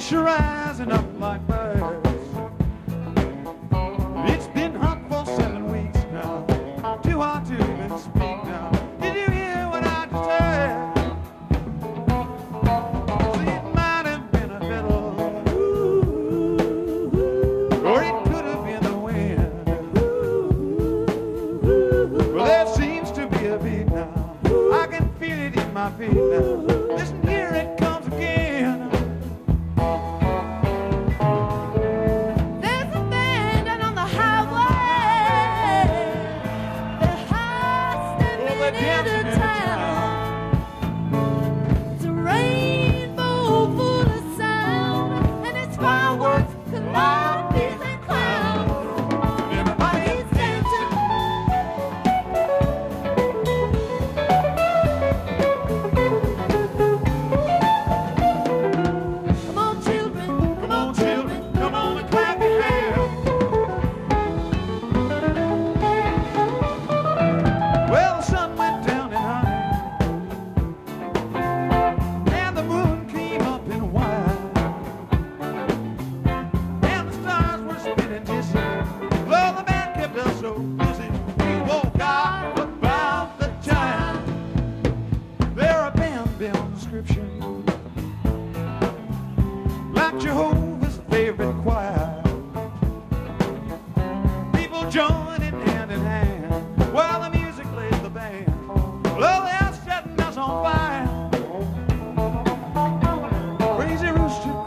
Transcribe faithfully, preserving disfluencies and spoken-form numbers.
fish are rising up like birds. It's been hot for seven weeks now, too hot to even speak now. Did you hear what I just said? See, it might have been a fiddle, or it could have been the wind. Well, there seems to be a beat now. I can feel it in my feet now. Listen, here it comes again. There's a band out on the highway. They're high stepping they're into dancing into town. It's a rainbow full of sound, and it's fireworks, calliope and clowns. Everybody's dancing. Come on, children. Come on, children, come on and clap your hands. Well, the sun went down in honey, and the moon came up in wine, and the stars were spinning dizzy. Well, the man kept us so busy, we woke out about the time. They're a band beyond description, like Jehovah's favorite choir. People joining hand in hand while the music plays the band. Well, they're setting us on fire. Crazy rooster